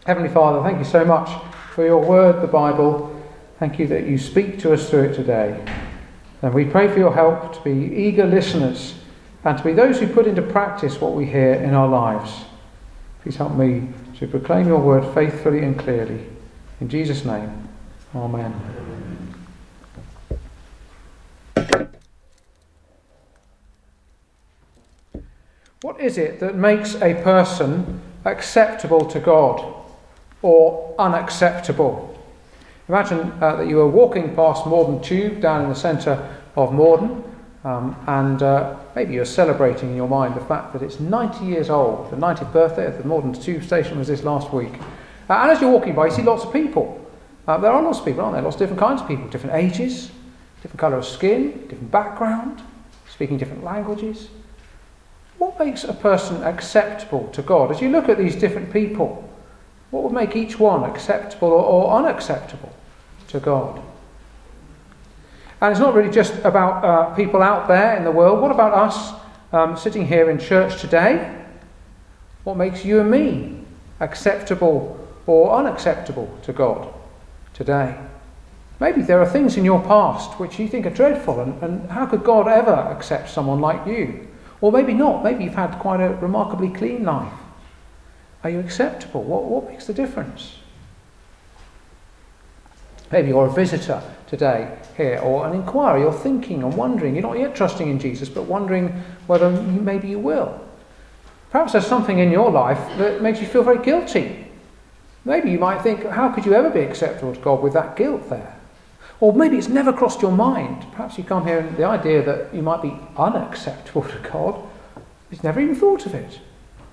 Heavenly Father, thank you so much for your word, the Bible. Thank you that you speak to us through it today. And we pray for your help to be eager listeners and to be those who put into practice what we hear in our lives. Please help me to proclaim your word faithfully and clearly. In Jesus' name, amen. What is it that makes a person acceptable to God or unacceptable? Imagine that you were walking past Morden Tube down in the centre of Morden, and maybe you're celebrating in your mind the fact that it's 90 years old. The 90th birthday of the Morden Tube station was this last week. And as you're walking by, you see lots of people. There are lots of people, aren't there? Lots of different kinds of people, different ages, different colour of skin, different background, speaking different languages. What makes a person acceptable to God? As you look at these different people, what would make each one acceptable or unacceptable to God? And it's not really just about people out there in the world. What about us sitting here in church today? What makes you and me acceptable or unacceptable to God today? Maybe there are things in your past which you think are dreadful, and how could God ever accept someone like you? Or maybe not. Maybe you've had quite a remarkably clean life. Are you acceptable? What makes the difference? Maybe you're a visitor today here, or an inquirer. You're thinking and wondering. You're not yet trusting in Jesus, but wondering whether maybe you will. Perhaps there's something in your life that makes you feel very guilty. Maybe you might think, how could you ever be acceptable to God with that guilt there? Or maybe it's never crossed your mind. Perhaps you come here and the idea that you might be unacceptable to God, you've never even thought of it.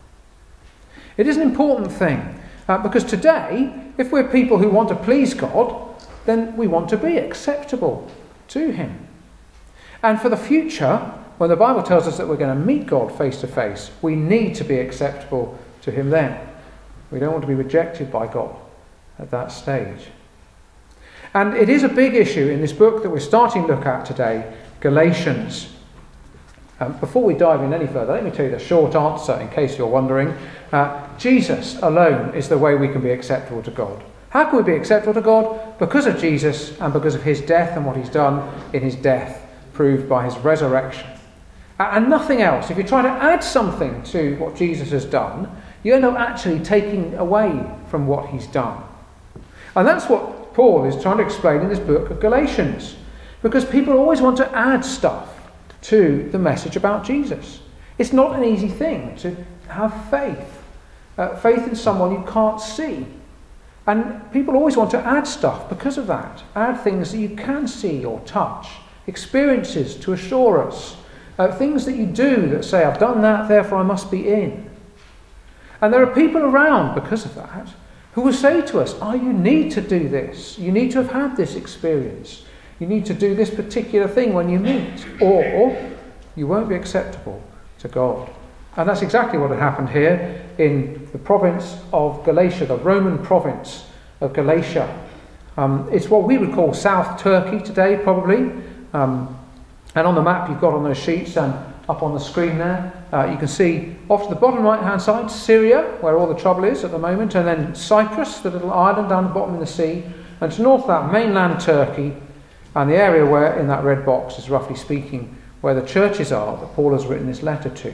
It is an important thing, because today, if we're people who want to please God, then we want to be acceptable to him. And for the future, when the Bible tells us that we're going to meet God face to face, we need to be acceptable to him then. We don't want to be rejected by God at that stage. And it is a big issue in this book that we're starting to look at today, Galatians. Before we dive in any further, let me tell you the short answer in case you're wondering. Jesus alone is the way we can be acceptable to God. How can we be acceptable to God? Because of Jesus and because of his death and what he's done in his death, proved by his resurrection. And nothing else. If you try to add something to what Jesus has done, you end up actually taking away from what he's done. And that's what Paul is trying to explain in this book of Galatians. Because people always want to add stuff to the message about Jesus. It's not an easy thing to have faith. Faith in someone you can't see. And people always want to add stuff because of that. Add things that you can see or touch. Experiences to assure us. Things that you do that say, I've done that, therefore I must be in. And there are people around because of that who will say to us, you need to do this. You need to have had this experience. You need to do this particular thing when you meet. Or you won't be acceptable to God. And that's exactly what had happened here in the province of Galatia, the Roman province of Galatia. It's what we would call South Turkey today, probably. And on the map you've got on those sheets and up on the screen there, you can see off to the bottom right-hand side, Syria, where all the trouble is at the moment, and then Cyprus, the little island down the bottom of the sea, and to north of that, mainland Turkey, and the area where, in that red box, is roughly speaking, where the churches are that Paul has written this letter to.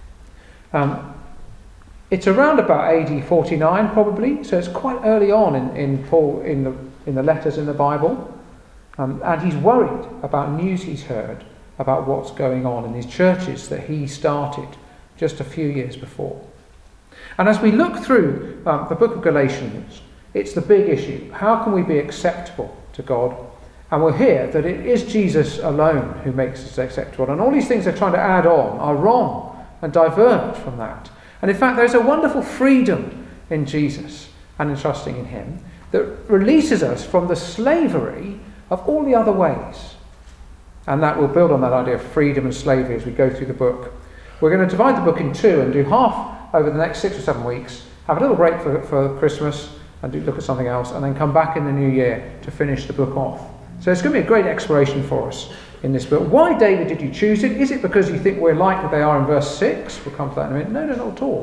It's around about AD 49 probably, so it's quite early on in Paul in the letters in the Bible, and he's worried about news he's heard about what's going on in these churches that he started just a few years before. And as we look through the book of Galatians, it's the big issue. How can we be acceptable to God? And we'll hear that it is Jesus alone who makes us acceptable. And all these things they're trying to add on are wrong and diverge from that. And in fact, there's a wonderful freedom in Jesus and in trusting in him that releases us from the slavery of all the other ways. And that will build on that idea of freedom and slavery as we go through the book. We're going to divide the book in two and do half over the next 6 or 7 weeks, have a little break for Christmas and look at something else, and then come back in the new year to finish the book off. So it's going to be a great exploration for us in this book. Why, David, did you choose it? Is it because you think we're like they are in verse 6? We'll come to that in a minute. No, not at all.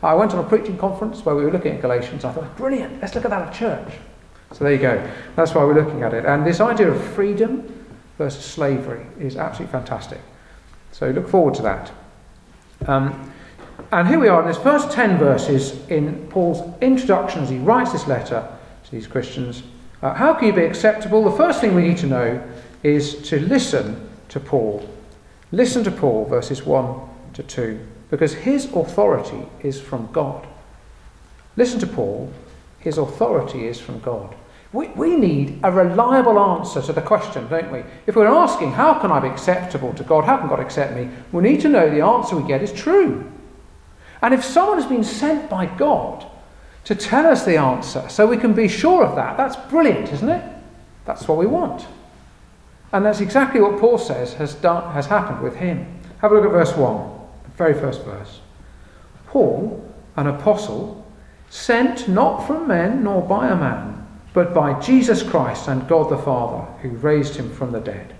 I went on a preaching conference where we were looking at Galatians. I thought, brilliant, let's look at that at church. So there you go. That's why we're looking at it. And this idea of freedom versus slavery is absolutely fantastic. So look forward to that. And here we are in this first 10 verses in Paul's introduction as he writes this letter to these Christians. How can you be acceptable? The first thing we need to know is to listen to Paul. Listen to Paul, verses 1 to 2, because his authority is from God. Listen to Paul, his authority is from God. We need a reliable answer to the question, don't we? If we're asking, how can I be acceptable to God? How can God accept me? We need to know the answer we get is true. And if someone has been sent by God to tell us the answer so we can be sure of that, that's brilliant, isn't it? That's what we want. And that's exactly what Paul says has happened with him. Have a look at verse 1, the very first verse. Paul, an apostle, sent not from men nor by a man, but by Jesus Christ and God the Father, who raised him from the dead.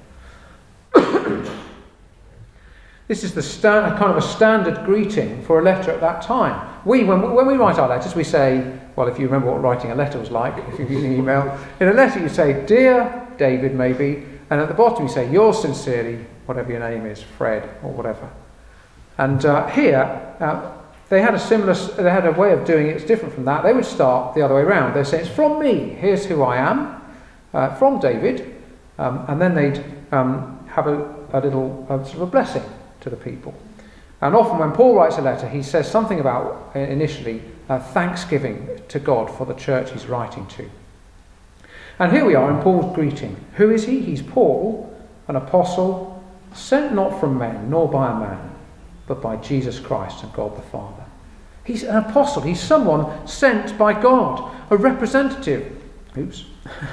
This is kind of a standard greeting for a letter at that time. When we write our letters, we say, well, if you remember what writing a letter was like, if you're using email, in a letter you say, Dear David, maybe, and at the bottom you say, yours sincerely, whatever your name is, Fred, or whatever. And here, they had a way of doing it that's different from that. They would start the other way around. They'd say, it's from me, here's who I am, from David, and then they'd have a little sort of a blessing to the people. And often when Paul writes a letter, he says something about, initially, thanksgiving to God for the church he's writing to. And here we are in Paul's greeting. Who is he? He's Paul, an apostle, sent not from men, nor by a man, but by Jesus Christ and God the Father. He's an apostle. He's someone sent by God, a representative. Oops.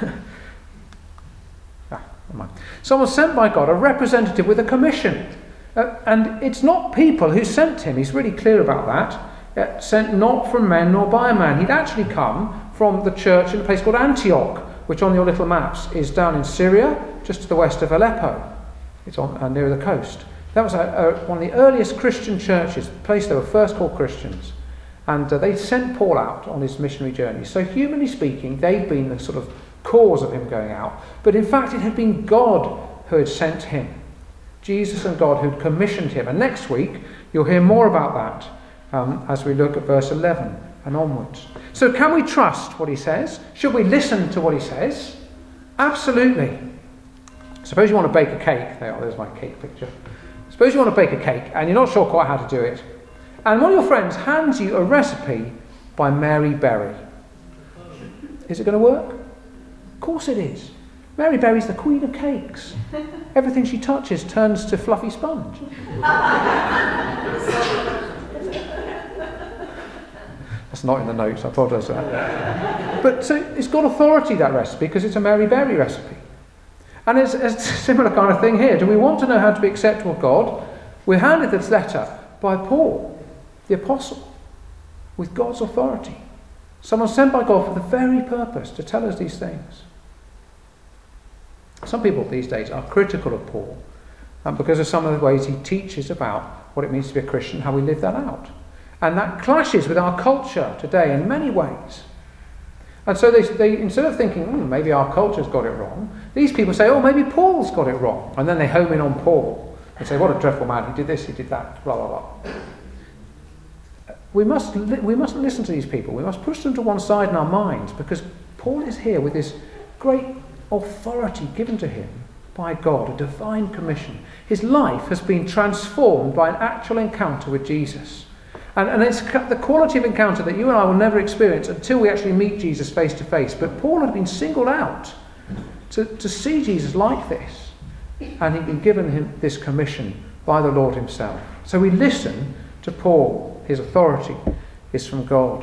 Never mind. Someone sent by God, a representative with a commission. And it's not people who sent him. He's really clear about that. Sent not from men nor by a man. He'd actually come from the church in a place called Antioch, which on your little maps is down in Syria, just to the west of Aleppo. It's on near the coast. That was one of the earliest Christian churches, the place they were first called Christians. And they sent Paul out on his missionary journey. So humanly speaking, they'd been the sort of cause of him going out. But in fact, it had been God who had sent him. Jesus and God who'd commissioned him. And next week, you'll hear more about that as we look at verse 11 and onwards. So can we trust what he says? Should we listen to what he says? Absolutely. Suppose you want to bake a cake. There's my cake picture. Suppose you want to bake a cake and you're not sure quite how to do it. And one of your friends hands you a recipe by Mary Berry. Is it going to work? Of course it is. Mary Berry's the queen of cakes. Everything she touches turns to fluffy sponge. That's not in the notes, I apologise for that. But so it's got authority, that recipe, because it's a Mary Berry recipe. And it's a similar kind of thing here. Do we want to know how to be acceptable to God? We're handed this letter by Paul, the apostle, with God's authority. Someone sent by God for the very purpose to tell us these things. Some people these days are critical of Paul because of some of the ways he teaches about what it means to be a Christian, how we live that out. And that clashes with our culture today in many ways. And so they instead of thinking, maybe our culture's got it wrong, these people say, maybe Paul's got it wrong. And then they home in on Paul and say, what a dreadful man, he did this, he did that, blah, blah, blah. We mustn't listen to these people. We must push them to one side in our minds, because Paul is here with this great authority given to him by God, a divine commission. His life has been transformed by an actual encounter with Jesus. And it's the quality of encounter that you and I will never experience until we actually meet Jesus face to face. But Paul had been singled out to see Jesus like this. And he'd been given him this commission by the Lord himself. So we listen to Paul. His authority is from God.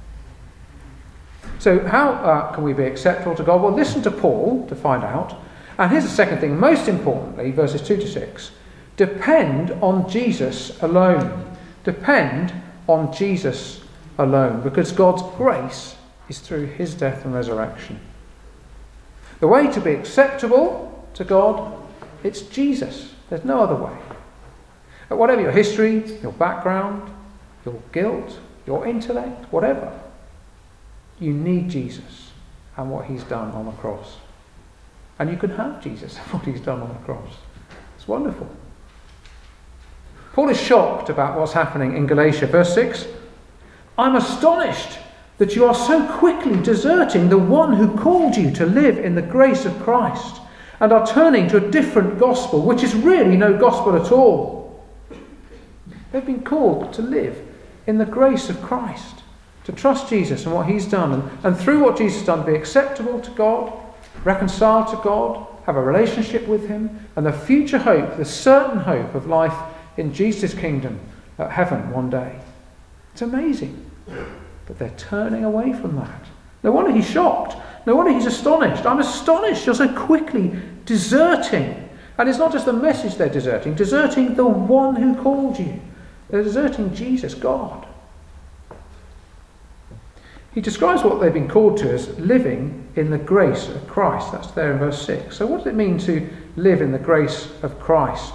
So how can we be acceptable to God? Well, listen to Paul to find out. And here's the second thing. Most importantly, verses 2 to 6. Depend on Jesus alone. Depend on Jesus alone. Because God's grace is through his death and resurrection. The way to be acceptable to God, it's Jesus. There's no other way. But whatever your history, your background, your guilt, your intellect, whatever. You need Jesus and what he's done on the cross. And you can have Jesus and what he's done on the cross. It's wonderful. Paul is shocked about what's happening in Galatia. Verse 6, I'm astonished that you are so quickly deserting the one who called you to live in the grace of Christ and are turning to a different gospel, which is really no gospel at all. They've been called to live in the grace of Christ, to trust Jesus and what he's done, and through what Jesus has done, be acceptable to God, reconciled to God, have a relationship with him, and the future hope, the certain hope of life in Jesus' kingdom at heaven one day. It's amazing. But they're turning away from that. No wonder he's shocked. No wonder he's astonished. I'm astonished you're so quickly deserting. And it's not just the message they're deserting the one who called you. They're deserting Jesus, God. He describes what they've been called to as living in the grace of Christ. That's there in verse 6. So what does it mean to live in the grace of Christ?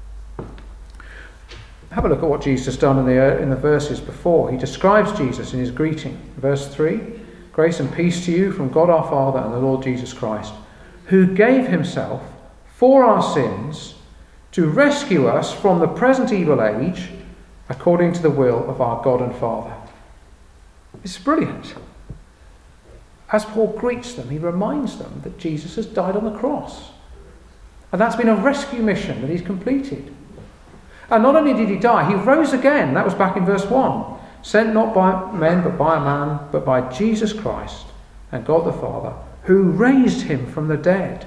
Have a look at what Jesus has done in the verses before. He describes Jesus in his greeting. Verse 3, grace and peace to you from God our Father and the Lord Jesus Christ, who gave himself for our sins to rescue us from the present evil age, according to the will of our God and Father. It's brilliant. As Paul greets them, he reminds them that Jesus has died on the cross. And that's been a rescue mission that he's completed. And not only did he die, he rose again. That was back in verse 1. Sent not by men, but by a man, but by Jesus Christ and God the Father, who raised him from the dead.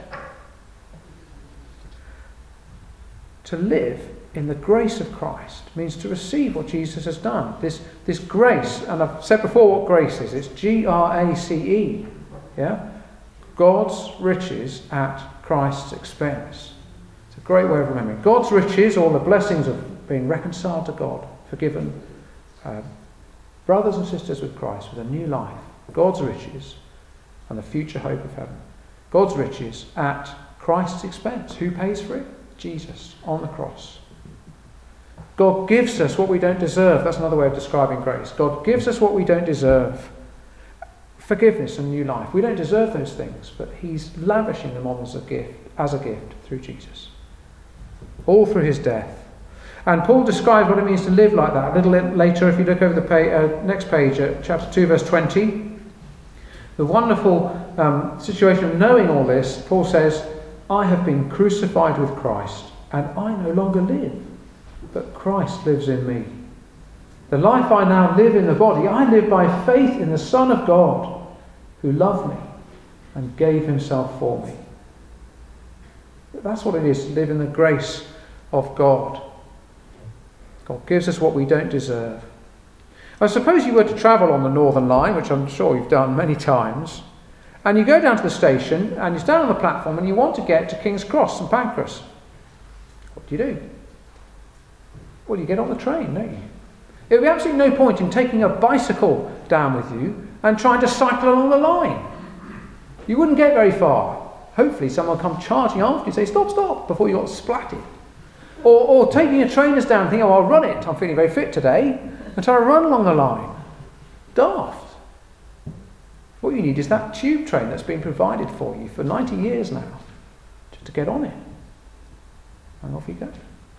To live in the grace of Christ means to receive what Jesus has done. This grace, and I've said before what grace is. It's G-R-A-C-E. Yeah? God's riches at Christ's expense. It's a great way of remembering. God's riches, all the blessings of being reconciled to God, forgiven, brothers and sisters with Christ, with a new life. God's riches and the future hope of heaven. God's riches at Christ's expense. Who pays for it? Jesus on the cross. God gives us what we don't deserve. That's another way of describing grace. God gives us what we don't deserve. Forgiveness and new life. We don't deserve those things, but he's lavishing them on us as a gift through Jesus. All through his death. And Paul describes what it means to live like that a little later. If you look over the next page at chapter 2 verse 20, the wonderful situation of knowing all this, Paul says, I have been crucified with Christ, and I no longer live, but Christ lives in me. The life I now live in the body, I live by faith in the Son of God, who loved me and gave himself for me. That's what it is to live in the grace of God. God gives us what we don't deserve. I suppose you were to travel on the Northern Line, which I'm sure you've done many times, and you go down to the station and you stand on the platform and you want to get to King's Cross, St Pancras. What do? Well, you get on the train, don't you? There would be absolutely no point in taking a bicycle down with you and trying to cycle along the line. You wouldn't get very far. Hopefully someone will come charging after you and say, stop, before you got splatted. Or taking your trainers down and thinking, I'll run it, I'm feeling very fit today, and try to run along the line. Daft. What you need is that tube train that's been provided for you for 90 years now, just to get on it. And off you go.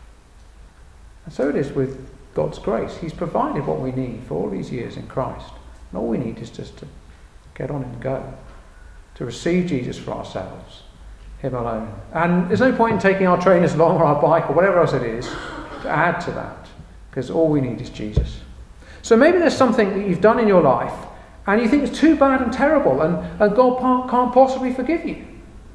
And so it is with God's grace. He's provided what we need for all these years in Christ. And all we need is just to get on and go. To receive Jesus for ourselves. Him alone. And there's no point in taking our trainers along or our bike or whatever else it is to add to that. Because all we need is Jesus. So maybe there's something that you've done in your life and you think it's too bad and terrible and God can't possibly forgive you.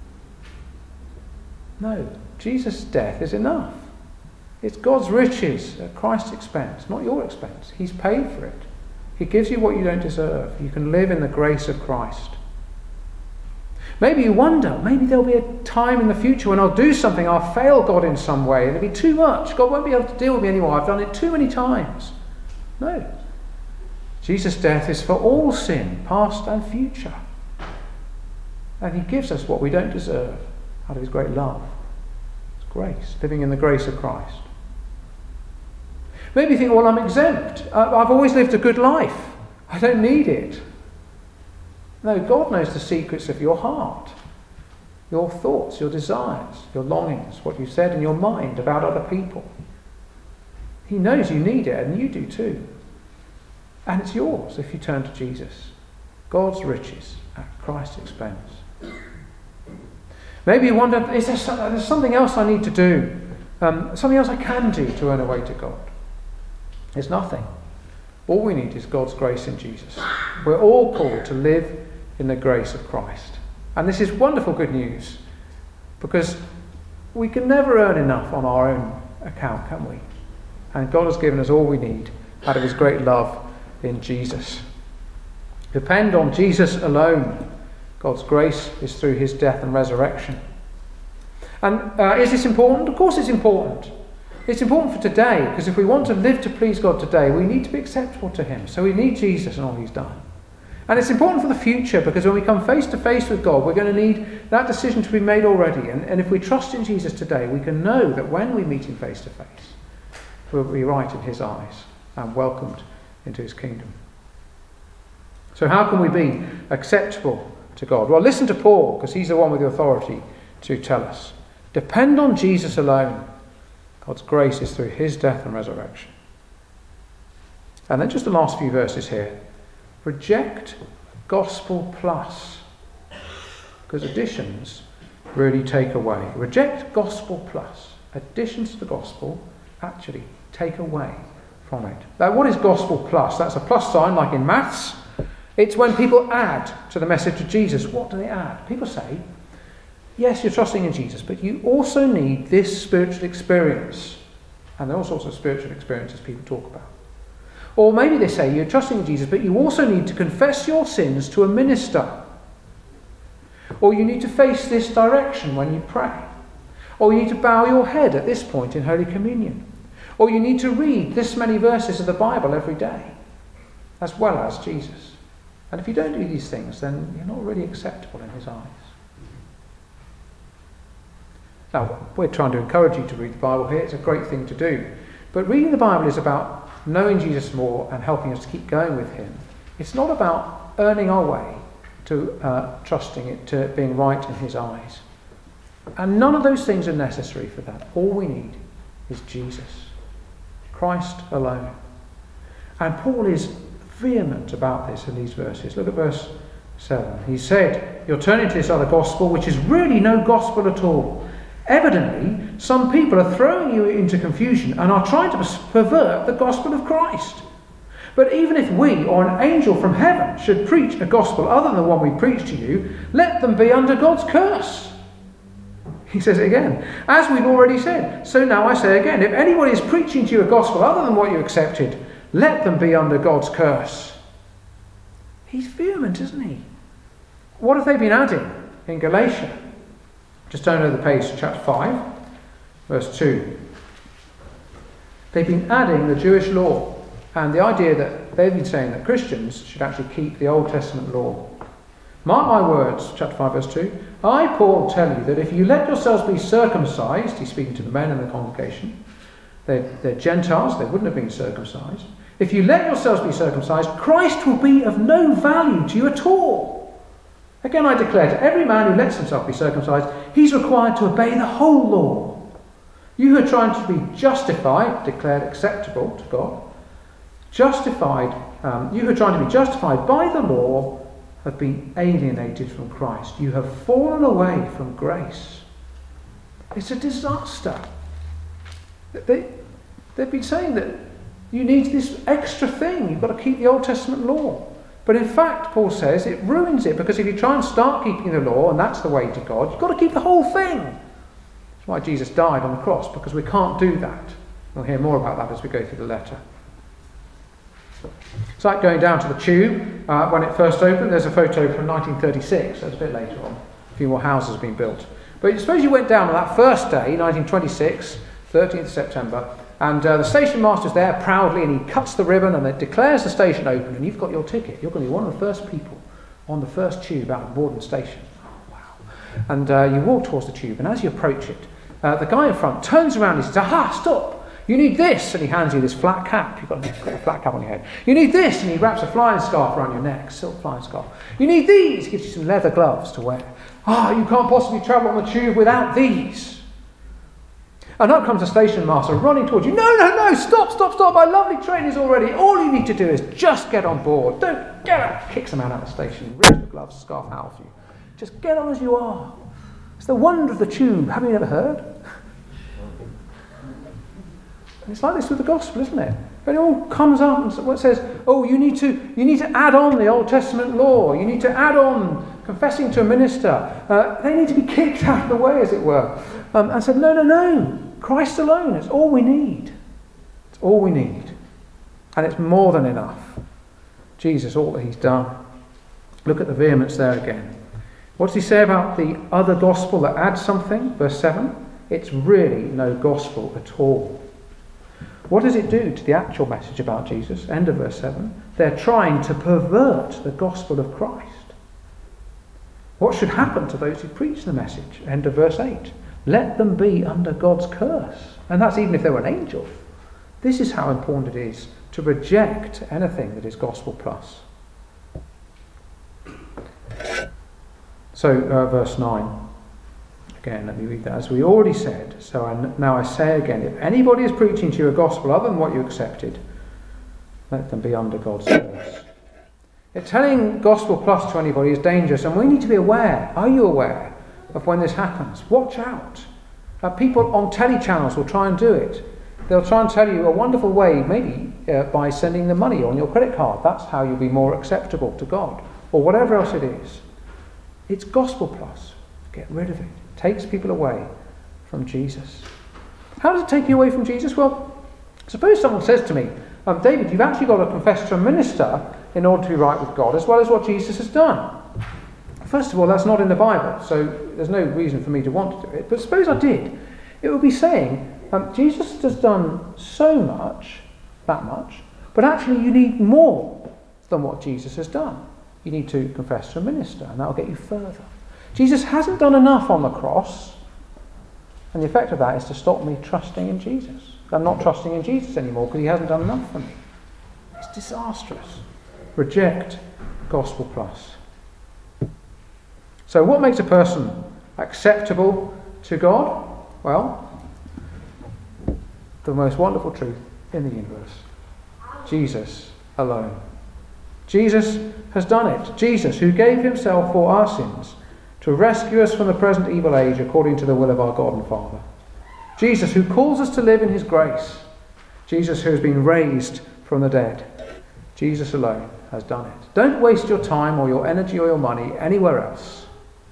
No. Jesus' death is enough. It's God's riches at Christ's expense, not your expense. He's paid for it. He gives you what you don't deserve. You can live in the grace of Christ. Maybe you wonder, maybe there'll be a time in the future when I'll do something, I'll fail God in some way, and it'll be too much. God won't be able to deal with me anymore. I've done it too many times. No. Jesus' death is for all sin, past and future. And he gives us what we don't deserve out of his great love. It's grace, living in the grace of Christ. Maybe you think, well, I'm exempt. I've always lived a good life. I don't need it. No, God knows the secrets of your heart, your thoughts, your desires, your longings, what you've said in your mind about other people. He knows you need it, and you do too. And it's yours if you turn to Jesus. God's riches at Christ's expense. Maybe you wonder, is there something else I need to do? Something else I can do to earn a way to God? There's nothing. All we need is God's grace in Jesus. We're all called to live in the grace of Christ. And this is wonderful good news, because we can never earn enough on our own account, can we? And God has given us all we need out of his great love in Jesus. Depend on Jesus alone. God's grace is through his death and resurrection. And is this important? Of course it's important. It's important for today, because if we want to live to please God today, we need to be acceptable to him. So we need Jesus and all he's done. And it's important for the future, because when we come face to face with God, we're going to need that decision to be made already. And if we trust in Jesus today, we can know that when we meet him face to face, we'll be right in his eyes and welcomed into his kingdom. So how can we be acceptable to God? Well, listen to Paul, because he's the one with the authority to tell us. Depend on Jesus alone. God's grace is through his death and resurrection. And then just the last few verses here. Reject gospel plus, because additions really take away. Reject gospel plus. Additions to the gospel actually take away from it. Now, what is gospel plus? That's a plus sign, like in maths. It's when people add to the message of Jesus. What do they add? People say, yes, you're trusting in Jesus, but you also need this spiritual experience. And there are all sorts of spiritual experiences people talk about. Or maybe they say, you're trusting in Jesus, but you also need to confess your sins to a minister. Or you need to face this direction when you pray. Or you need to bow your head at this point in Holy Communion. Or you need to read this many verses of the Bible every day, as well as Jesus. And if you don't do these things, then you're not really acceptable in his eyes. Now, we're trying to encourage you to read the Bible here. It's a great thing to do. But reading the Bible is about knowing Jesus more and helping us to keep going with him. It's not about earning our way to trusting it, to being right in his eyes. And none of those things are necessary for that. All we need is Jesus. Christ alone. And Paul is vehement about this in these verses. Look at verse 7. He said, you're turning to this other gospel, which is really no gospel at all. Evidently, some people are throwing you into confusion and are trying to pervert the gospel of Christ. But even if we or an angel from heaven should preach a gospel other than the one we preach to you, let them be under God's curse. He says it again. As we've already said, so now I say again, if anyone is preaching to you a gospel other than what you accepted, let them be under God's curse. He's vehement, isn't he? What have they been adding in Galatia? Just turn over the page to chapter 5, verse 2. They've been adding the Jewish law and the idea that they've been saying that Christians should actually keep the Old Testament law. Mark my words, chapter 5, verse 2. I, Paul, tell you that if you let yourselves be circumcised, he's speaking to the men in the congregation, they're Gentiles, they wouldn't have been circumcised. If you let yourselves be circumcised, Christ will be of no value to you at all. Again, I declare to every man who lets himself be circumcised, he's required to obey the whole law. You who are trying to be justified, declared acceptable to God, you who are trying to be justified by the law have been alienated from Christ. You have fallen away from grace. It's a disaster. They've been saying that you need this extra thing. You've got to keep the Old Testament law. But in fact, Paul says, it ruins it, because if you try and start keeping the law, and that's the way to God, you've got to keep the whole thing. That's why Jesus died on the cross, because we can't do that. We'll hear more about that as we go through the letter. It's like going down to the Tube when it first opened. There's a photo from 1936, so it's a bit later on. A few more houses have been built. But suppose you went down on that first day, 1926, 13th September, and the station master's there proudly, and he cuts the ribbon and it declares the station open, and you've got your ticket. You're going to be one of the first people on the first tube out of Borden Station. Oh, wow. And you walk towards the tube, and as you approach it, the guy in front turns around and he says, aha, stop. You need this, and he hands you this flat cap. You've got a flat cap on your head. You need this, and he wraps a flying scarf around your neck, silk flying scarf. You need these, he gives you some leather gloves to wear. You can't possibly travel on the tube without these. And up comes the station master running towards you. No, stop, my lovely train is all ready. All you need to do is just get on board. Don't get out. Kicks the man out of the station, rips the gloves, scarf out of you. Just get on as you are. It's the wonder of the tube. Have you never heard? And it's like this with the gospel, isn't it? But it all comes up and says, you need to add on the Old Testament law. You need to add on confessing to a minister. They need to be kicked out of the way, as it were. And said, no. Christ alone. It's all we need. It's all we need. And it's more than enough. Jesus, all that he's done. Look at the vehemence there again. What does he say about the other gospel that adds something? Verse 7. It's really no gospel at all. What does it do to the actual message about Jesus? End of verse 7. They're trying to pervert the gospel of Christ. What should happen to those who preach the message? End of verse 8. Let them be under God's curse. And that's even if they were an angel. This is how important it is to reject anything that is gospel plus. So, verse 9. Again, let me read that. As we already said, now I say again, if anybody is preaching to you a gospel other than what you accepted, let them be under God's curse. Telling gospel plus to anybody is dangerous, and we need to be aware. Are you aware of when this happens? Watch out. People on telly channels will try and do it. They'll try and tell you a wonderful way, maybe by sending the money on your credit card. That's how you'll be more acceptable to God, or whatever else it is. It's gospel plus. Get rid of it. It takes people away from Jesus. How does it take you away from Jesus? Well, suppose someone says to me, David, you've actually got to confess to a minister in order to be right with God, as well as what Jesus has done. First of all, that's not in the Bible, so there's no reason for me to want to do it. But suppose I did. It would be saying, Jesus has done so much, that much, but actually you need more than what Jesus has done. You need to confess to a minister, and that will get you further. Jesus hasn't done enough on the cross, and the effect of that is to stop me trusting in Jesus. I'm not trusting in Jesus anymore because he hasn't done enough for me. It's disastrous. Reject gospel plus. So what makes a person acceptable to God? Well, the most wonderful truth in the universe. Jesus alone. Jesus has done it. Jesus, who gave himself for our sins to rescue us from the present evil age according to the will of our God and Father. Jesus, who calls us to live in his grace. Jesus, who has been raised from the dead. Jesus alone has done it. Don't waste your time or your energy or your money anywhere else.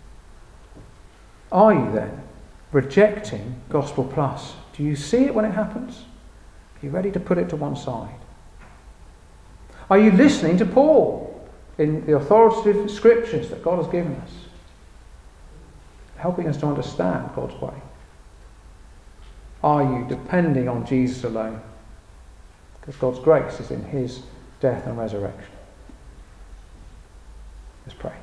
Are you then rejecting gospel plus? Do you see it when it happens? Are you ready to put it to one side? Are you listening to Paul in the authoritative scriptures that God has given us, helping us to understand God's way? Are you depending on Jesus alone? Because God's grace is in his death and resurrection. Let's pray.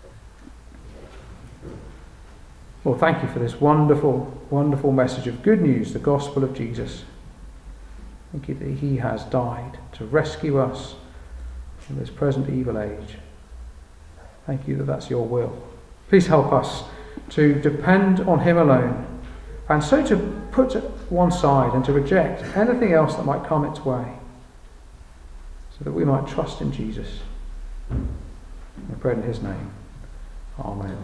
Lord, thank you for this wonderful, wonderful message of good news, the gospel of Jesus. Thank you that he has died to rescue us from this present evil age. Thank you that that's your will. Please help us to depend on him alone, and so to put to one side and to reject anything else that might come its way, so that we might trust in Jesus. I pray in his name. Amen.